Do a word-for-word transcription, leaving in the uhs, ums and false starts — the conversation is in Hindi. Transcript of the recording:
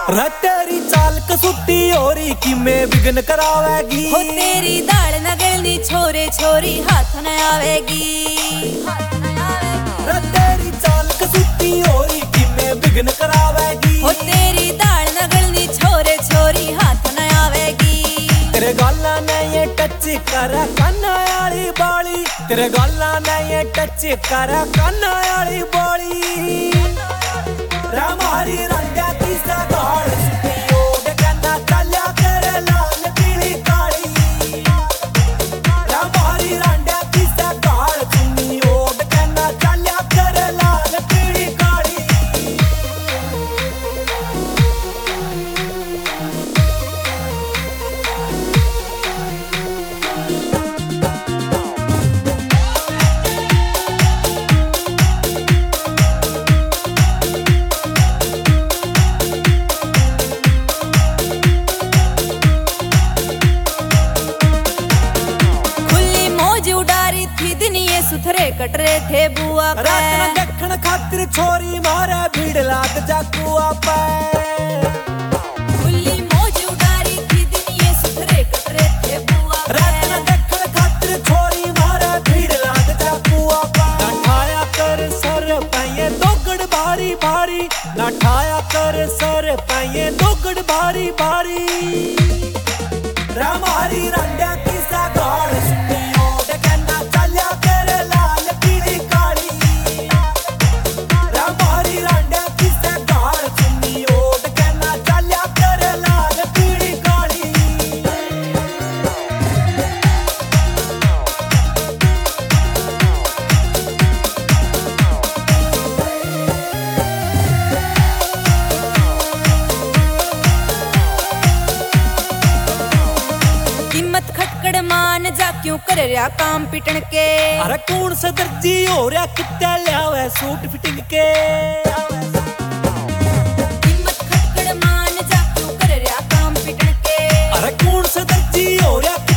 रे तेरी चाल कसुती ओरी कि मैं विघ्न करावेगी। हो तेरी दाल न गलनी छोरे छोरी हाथ न आवेगी। रे तेरी चाल कसुती ओरी कि मैं विघ्न करावेगी। हो तेरी दाल न गलनी छोरे छोरी हाथ न आवेगी। तेरे गाला ने ये टच करा काना वाली बाली। तेरे गाला ने ये टच करा काना वाली बाली। रामारी रंगा की सगाड़ सुनी ओड कहना चल्या करे लाल पीली काली। रामारी रंगा की सगाड़ सुनी ओड कहना चल्या करे लाल पीली काली। सुथरे कटरे थे बुआ पे रात न देखण खातिर छोरी मारे भीड़ लाग जाकुआ पे। खुली मौज उडारी थी दुनिया सुथरे कटरे थे बुआ पे। रात न देखण खातिर छोरी मारे भीड़ लाग जाकुआ पे। ना ठाया कर सर पाए दोगड़ भारी भारी। ना ठाया कर सर पाए दोगड़ भारी भारी। रामारी रंडा की सगाड़ सुनी ओड कहना चल्या करे लाल पीली काली। रामारी रंडा की सगाड़ सुनी ओड कहना चल्या करे लाल पीली काली। कीमत खटकड़ मान जा क्यों कर रहा काम पिटन के। अरे कौन सा दर्जी हो रहा कित्ते लियावे सूट फिटिंग के। कीमत खटकड़ मान जा क्यों कर रहा काम पिटन के। अरे कौन सा दर्जी हो रहा